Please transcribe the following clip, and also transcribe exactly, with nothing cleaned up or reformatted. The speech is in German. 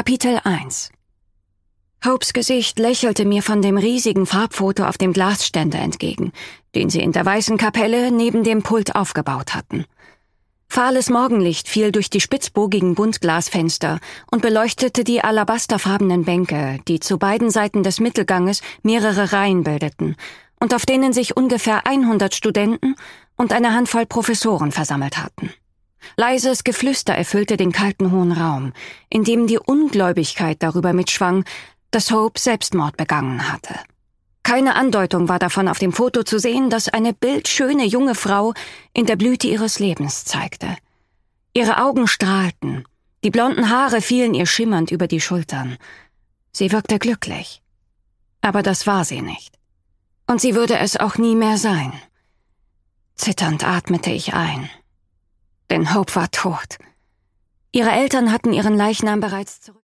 Kapitel eins. Hopes Gesicht lächelte mir von dem riesigen Farbfoto auf dem Glasständer entgegen, den sie in der weißen Kapelle neben dem Pult aufgebaut hatten. Fahles Morgenlicht fiel durch die spitzbogigen Buntglasfenster und beleuchtete die alabasterfarbenen Bänke, die zu beiden Seiten des Mittelganges mehrere Reihen bildeten und auf denen sich ungefähr hundert Studenten und eine Handvoll Professoren versammelt hatten. Leises Geflüster erfüllte den kalten hohen Raum, in dem die Ungläubigkeit darüber mitschwang, dass Hope Selbstmord begangen hatte. Keine Andeutung war davon auf dem Foto zu sehen, das eine bildschöne junge Frau in der Blüte ihres Lebens zeigte. Ihre Augen strahlten, die blonden Haare fielen ihr schimmernd über die Schultern. Sie wirkte glücklich. Aber das war sie nicht. Und sie würde es auch nie mehr sein. Zitternd atmete ich ein. Denn Hope war tot. Ihre Eltern hatten ihren Leichnam bereits zurück.